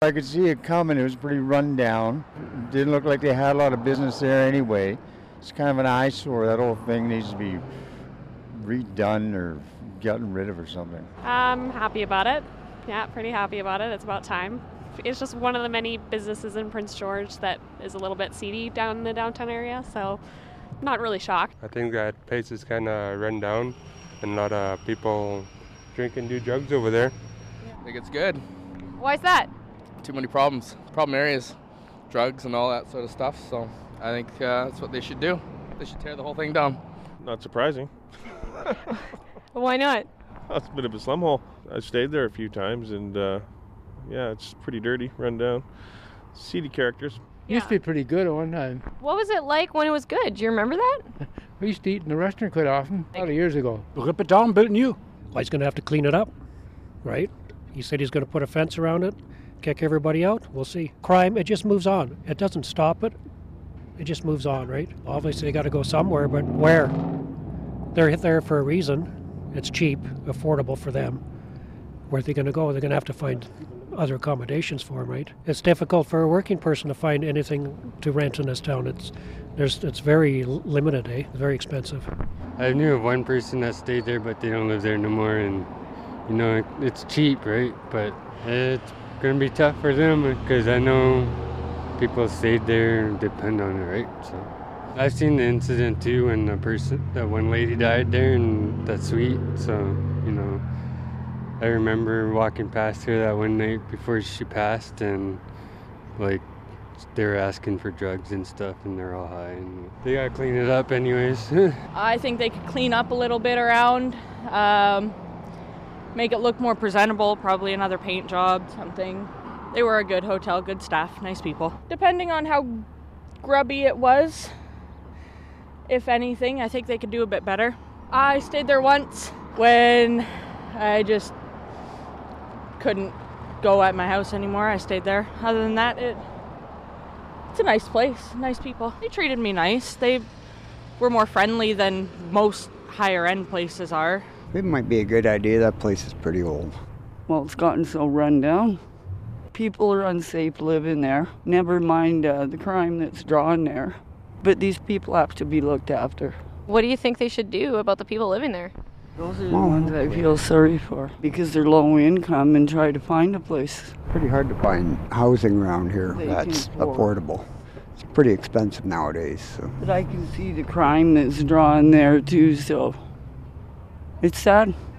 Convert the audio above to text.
I could see it coming. It was pretty run down. Didn't look like they had a lot of business there anyway. It's kind of an eyesore. That whole thing needs to be redone or gotten rid of or something. I'm happy about it. Yeah, pretty happy about it. It's about time. It's just one of the many businesses in Prince George that is a little bit seedy down in the downtown area, so not really shocked. I think that place is kind of run down and a lot of people drink and do drugs over there. I think it's good. Why is that? Too many problems. Problem areas, drugs and all that sort of stuff. So I think that's what they should do. They should tear the whole thing down. Not surprising. Why not? It's a bit of a slum hole. I stayed there a few times and yeah, it's pretty dirty, run down. Seedy characters. Used to be pretty good at one time. What was it like when it was good? Do you remember that? We used to eat in the restaurant quite often, a lot of years ago. Rip it down, build new. Well, he's going to have to clean it up, right? He said he's going to put a fence around it, kick everybody out. We'll see. Crime, it just moves on. It doesn't stop it. It just moves on, right? Obviously, they got to go somewhere, but where? They're there for a reason. It's cheap, affordable for them. Where are they going to go? They're going to have to find other accommodations for them, right? It's difficult for a working person to find anything to rent in this town. It's very limited, eh? It's very expensive. I knew of one person that stayed there, but they don't live there no more, and you know, it's cheap, right? But it's going to be tough for them because I know people stayed there and depend on it, right? So I've seen the incident too when that one lady died there in that suite. So, you know, I remember walking past her that one night before she passed, and like they were asking for drugs and stuff, and they're all high, and they gotta clean it up anyways. I think they could clean up a little bit around, make it look more presentable, probably another paint job, something. They were a good hotel, good staff, nice people. Depending on how grubby it was, if anything, I think they could do a bit better. I stayed there once when I just couldn't go at my house anymore. I stayed there. Other than that, it's a nice place, nice people. They treated me nice. They were more friendly than most higher end places are. It might be a good idea. That place is pretty old. Well, it's gotten so run down. People are unsafe living there. Never mind the crime that's drawn there. But these people have to be looked after. What do you think they should do about the people living there? Those are the ones I feel sorry for because they're low income and try to find a place. Pretty hard to find housing around here that's affordable. It's pretty expensive nowadays. So. But I can see the crime that's drawn there too, so it's sad.